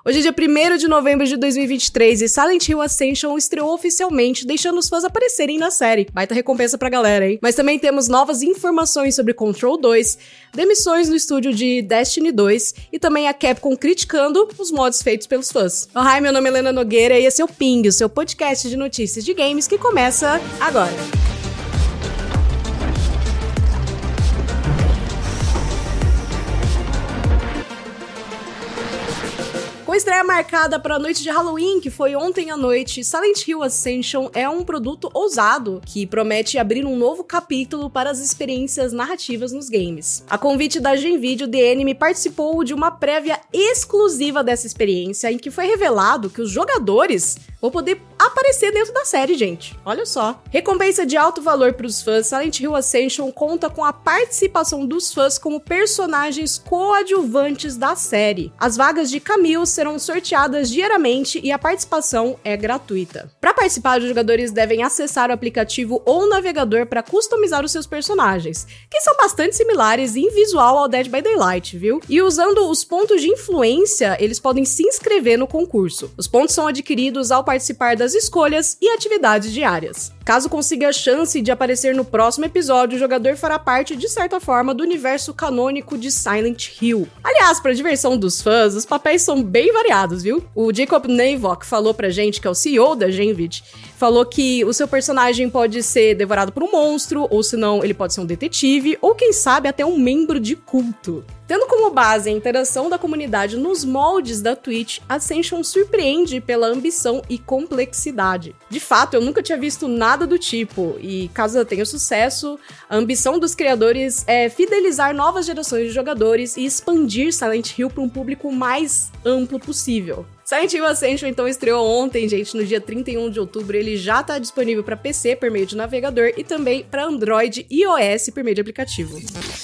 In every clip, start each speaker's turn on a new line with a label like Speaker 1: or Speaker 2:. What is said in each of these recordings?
Speaker 1: Hoje é dia 1º de novembro de 2023 e Silent Hill Ascension estreou oficialmente, deixando os fãs aparecerem na série. Baita recompensa pra galera, hein? Mas também temos novas informações sobre Control 2, demissões no estúdio de Destiny 2 e também a Capcom criticando os mods feitos pelos fãs. Hi, meu nome é Helena Nogueira e esse é o Ping, o seu podcast de notícias de games que começa agora. Com estreia marcada para a noite de Halloween, que foi ontem à noite, Silent Hill Ascension é um produto ousado que promete abrir um novo capítulo para as experiências narrativas nos games. A convite da Gen Video, The Anime participou de uma prévia exclusiva dessa experiência, em que foi revelado que os jogadores vão poder aparecer dentro da série, gente. Olha só. Recompensa de alto valor para os fãs, Silent Hill Ascension conta com a participação dos fãs como personagens coadjuvantes da série. As vagas de Camille serão sorteadas diariamente e a participação é gratuita. Para participar, os jogadores devem acessar o aplicativo ou o navegador para customizar os seus personagens, que são bastante similares em visual ao Dead by Daylight, viu? E usando os pontos de influência, eles podem se inscrever no concurso. Os pontos são adquiridos ao participar das escolhas e atividades diárias. Caso consiga a chance de aparecer no próximo episódio, o jogador fará parte, de certa forma, do universo canônico de Silent Hill. Aliás, para diversão dos fãs, os papéis são bem variados, viu? O Jacob Navok falou pra gente, que é o CEO da Gen Video, falou que o seu personagem pode ser devorado por um monstro, ou senão ele pode ser um detetive, ou quem sabe até um membro de culto. Tendo como base a interação da comunidade nos moldes da Twitch, Ascension surpreende pela ambição e complexidade. De fato, eu nunca tinha visto nada do tipo, e caso ela tenha sucesso, a ambição dos criadores é fidelizar novas gerações de jogadores e expandir Silent Hill para um público mais amplo possível. Silent Hill Ascension, então, estreou ontem, gente, no dia 31 de outubro. Ele já está disponível para PC por meio de navegador e também para Android e iOS por meio de aplicativo.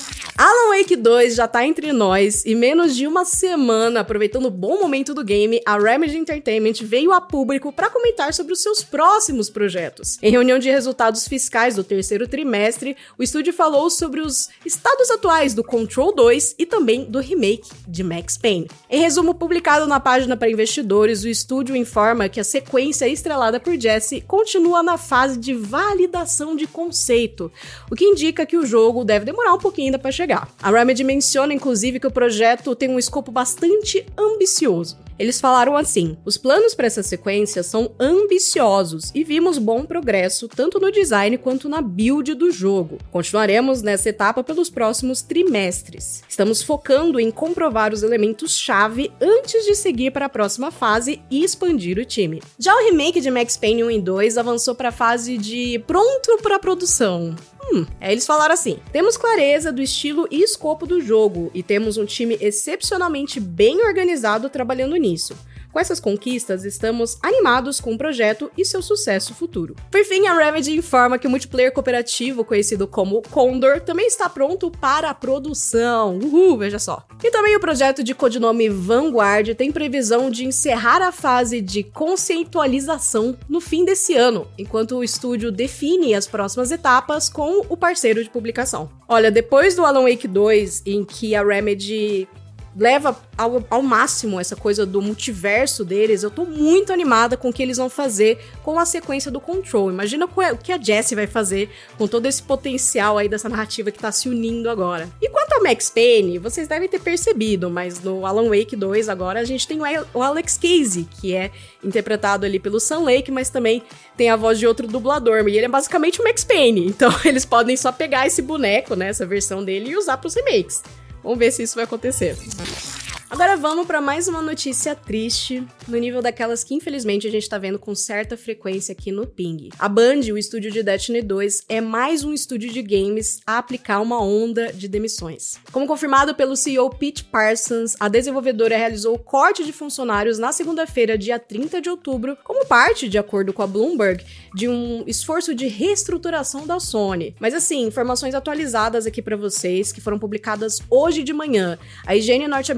Speaker 1: Alan Wake 2 já tá entre nós e menos de uma semana, aproveitando o bom momento do game, a Remedy Entertainment veio a público para comentar sobre os seus próximos projetos. Em reunião de resultados fiscais do terceiro trimestre, o estúdio falou sobre os estados atuais do Control 2 e também do remake de Max Payne. Em resumo publicado na página para investidores, o estúdio informa que a sequência estrelada por Jesse continua na fase de validação de conceito, o que indica que o jogo deve demorar um pouquinho ainda para chegar. A Remedy menciona, inclusive, que o projeto tem um escopo bastante ambicioso. Eles falaram assim: os planos para essa sequência são ambiciosos e vimos bom progresso tanto no design quanto na build do jogo. Continuaremos nessa etapa pelos próximos trimestres. Estamos focando em comprovar os elementos-chave antes de seguir para a próxima fase e expandir o time. Já o remake de Max Payne 1 e 2 avançou para a fase de pronto para produção. Eles falaram assim: temos clareza do estilo e escopo do jogo e temos um time excepcionalmente bem organizado trabalhando nisso. Com essas conquistas, estamos animados com o projeto e seu sucesso futuro. Por fim, a Remedy informa que o multiplayer cooperativo, conhecido como Condor, também está pronto para a produção. Veja só. E também o projeto de codinome Vanguard tem previsão de encerrar a fase de conceitualização no fim desse ano, enquanto o estúdio define as próximas etapas com o parceiro de publicação. Olha, depois do Alan Wake 2, em que a Remedy leva ao máximo essa coisa do multiverso deles, eu tô muito animada com o que eles vão fazer com a sequência do Control. Imagina o que a Jessie vai fazer com todo esse potencial aí dessa narrativa que tá se unindo agora. E quanto ao Max Payne, vocês devem ter percebido, mas no Alan Wake 2 agora a gente tem o Alex Casey, que é interpretado ali pelo Sam Lake, mas também tem a voz de outro dublador, e ele é basicamente o Max Payne, então eles podem só pegar esse boneco, né, essa versão dele, e usar pros remakes. Vamos ver se isso vai acontecer. Agora vamos para mais uma notícia triste, no nível daquelas que infelizmente a gente tá vendo com certa frequência aqui no Ping. A Band, o estúdio de Destiny 2, é mais um estúdio de games a aplicar uma onda de demissões. Como confirmado pelo CEO Pete Parsons, a desenvolvedora realizou o corte de funcionários na segunda-feira, dia 30 de outubro, como parte, de acordo com a Bloomberg, de um esforço de reestruturação da Sony. Mas assim, informações atualizadas aqui para vocês, que foram publicadas hoje de manhã. A higiene norte-americana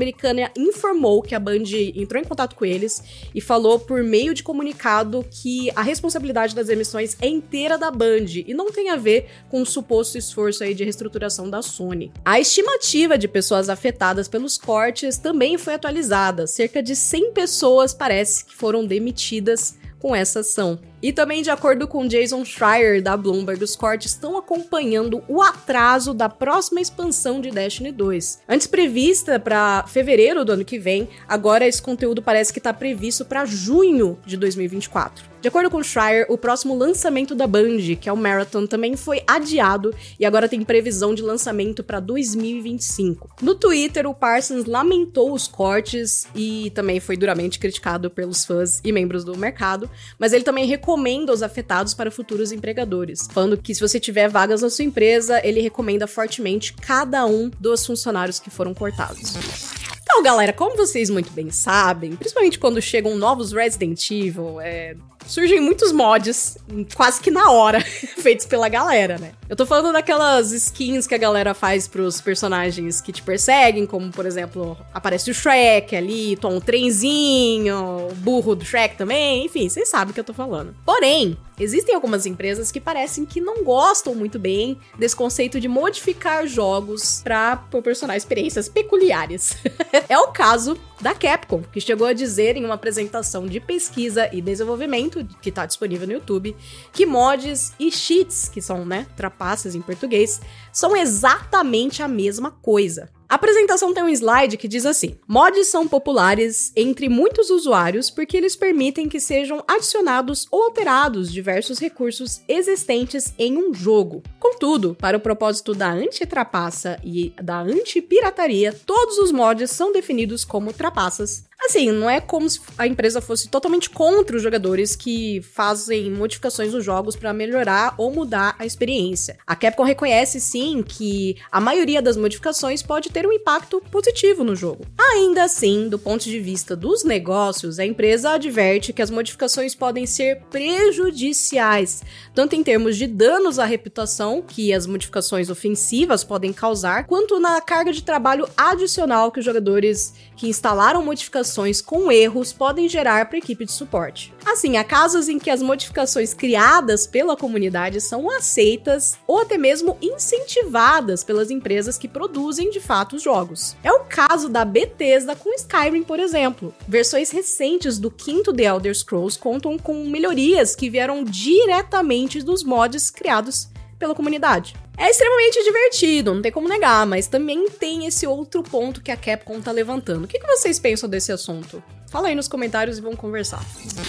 Speaker 1: informou que a Band entrou em contato com eles e falou por meio de comunicado que a responsabilidade das emissões é inteira da Band e não tem a ver com o suposto esforço aí de reestruturação da Sony. A estimativa de pessoas afetadas pelos cortes também foi atualizada. Cerca de 100 pessoas parece que foram demitidas com essa ação. E também, de acordo com Jason Schreier, da Bloomberg, os cortes estão acompanhando o atraso da próxima expansão de Destiny 2. Antes prevista para fevereiro do ano que vem, agora esse conteúdo parece que está previsto para junho de 2024. De acordo com Schreier, o próximo lançamento da Band, que é o Marathon, também foi adiado e agora tem previsão de lançamento para 2025. No Twitter, o Parsons lamentou os cortes e também foi duramente criticado pelos fãs e membros do mercado, mas ele também recomenda os afetados para futuros empregadores, falando que se você tiver vagas na sua empresa, ele recomenda fortemente cada um dos funcionários que foram cortados. Então, galera, como vocês muito bem sabem, principalmente quando chegam novos Resident Evil, surgem muitos mods, quase que na hora, feitos pela galera, né? Eu tô falando daquelas skins que a galera faz pros personagens que te perseguem, como, por exemplo, aparece o Shrek ali, um trenzinho, o burro do Shrek também, enfim, vocês sabem o que eu tô falando. Porém, existem algumas empresas que parecem que não gostam muito bem desse conceito de modificar jogos pra proporcionar experiências peculiares. É o caso da Capcom, que chegou a dizer em uma apresentação de pesquisa e desenvolvimento, que tá disponível no YouTube, que mods e cheats, que são, trapaças em português, são exatamente a mesma coisa. A apresentação tem um slide que diz assim: mods são populares entre muitos usuários porque eles permitem que sejam adicionados ou alterados diversos recursos existentes em um jogo. Contudo, para o propósito da anti-trapaça e da anti-pirataria, todos os mods são definidos como trapaças. Assim, não é como se a empresa fosse totalmente contra os jogadores que fazem modificações nos jogos para melhorar ou mudar a experiência. A Capcom reconhece, sim, que a maioria das modificações pode ter um impacto positivo no jogo. Ainda assim, do ponto de vista dos negócios, a empresa adverte que as modificações podem ser prejudiciais, tanto em termos de danos à reputação, que as modificações ofensivas podem causar, quanto na carga de trabalho adicional que os jogadores que instalaram modificações com erros podem gerar para a equipe de suporte. Assim, há casos em que as modificações criadas pela comunidade são aceitas ou até mesmo incentivadas pelas empresas que produzem de fato os jogos. É o caso da Bethesda com Skyrim, por exemplo. Versões recentes do 5º The Elder Scrolls contam com melhorias que vieram diretamente dos mods criados pela comunidade. É extremamente divertido, não tem como negar, mas também tem esse outro ponto que a Capcom tá levantando. O que vocês pensam desse assunto? Fala aí nos comentários e vamos conversar.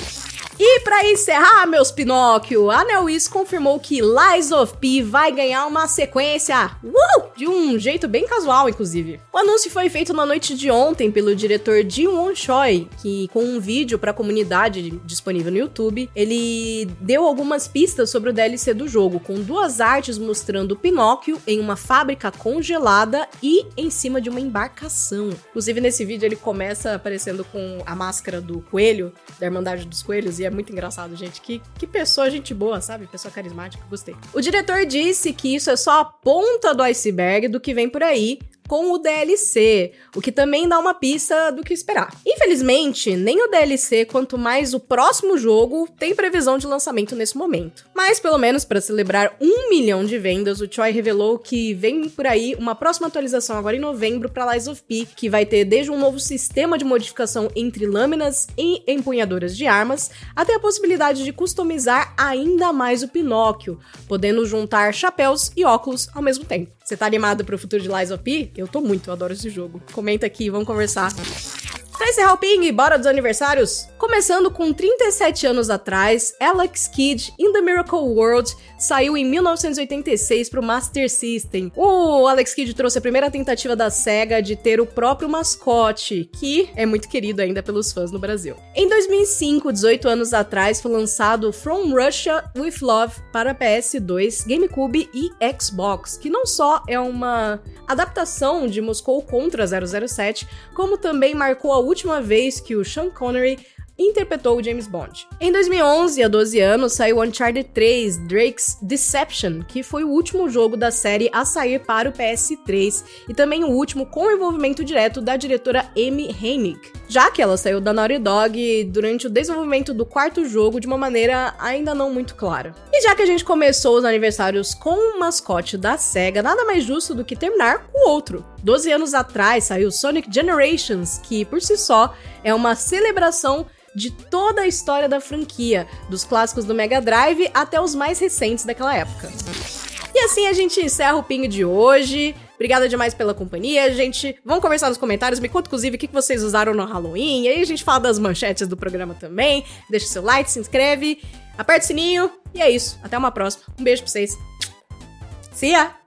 Speaker 1: E pra encerrar, meus Pinóquio, a NeoWiz confirmou que Lies of P vai ganhar uma sequência, de um jeito bem casual, inclusive. O anúncio foi feito na noite de ontem pelo diretor Ji-won Choi, que com um vídeo pra comunidade disponível no YouTube, ele deu algumas pistas sobre o DLC do jogo, com 2 artes mostrando o Pinóquio em uma fábrica congelada e em cima de uma embarcação. Inclusive, nesse vídeo ele começa aparecendo com a máscara do coelho, da Irmandade dos Coelhos, e é muito engraçado, gente. Que pessoa gente boa, sabe? Pessoa carismática, gostei. O diretor disse que isso é só a ponta do iceberg do que vem por aí com o DLC, o que também dá uma pista do que esperar. Infelizmente, nem o DLC, quanto mais o próximo jogo, tem previsão de lançamento nesse momento. Mas, pelo menos para celebrar 1 milhão de vendas, o Choi revelou que vem por aí uma próxima atualização agora em novembro para Lies of P, que vai ter desde um novo sistema de modificação entre lâminas e empunhaduras de armas, até a possibilidade de customizar ainda mais o Pinóquio, podendo juntar chapéus e óculos ao mesmo tempo. Você tá animado pro futuro de Lies of P? Eu tô muito, eu adoro esse jogo. Comenta aqui, vamos conversar. Pra encerrar o ping, bora dos aniversários? Começando com 37 anos atrás, Alex Kidd in the Miracle World saiu em 1986 pro Master System. O Alex Kidd trouxe a primeira tentativa da SEGA de ter o próprio mascote, que é muito querido ainda pelos fãs no Brasil. Em 2005, 18 anos atrás, foi lançado From Russia with Love para PS2, GameCube e Xbox, que não só é uma adaptação de Moscou contra 007, como também marcou a última vez que o Sean Connery interpretou o James Bond. Em 2011, há 12 anos, saiu Uncharted 3 Drake's Deception, que foi o último jogo da série a sair para o PS3 e também o último com envolvimento direto da diretora Amy Hennig, já que ela saiu da Naughty Dog durante o desenvolvimento do quarto jogo de uma maneira ainda não muito clara. E já que a gente começou os aniversários com o mascote da SEGA, nada mais justo do que terminar com outro. 12 anos atrás saiu Sonic Generations, que por si só é uma celebração de toda a história da franquia, dos clássicos do Mega Drive até os mais recentes daquela época. E assim a gente encerra o Pingo de hoje. Obrigada demais pela companhia, gente. Vamos conversar nos comentários. Me conta, inclusive, o que vocês usaram no Halloween. E aí a gente fala das manchetes do programa também. Deixa seu like, se inscreve, aperta o sininho. E é isso. Até uma próxima. Um beijo pra vocês. See ya!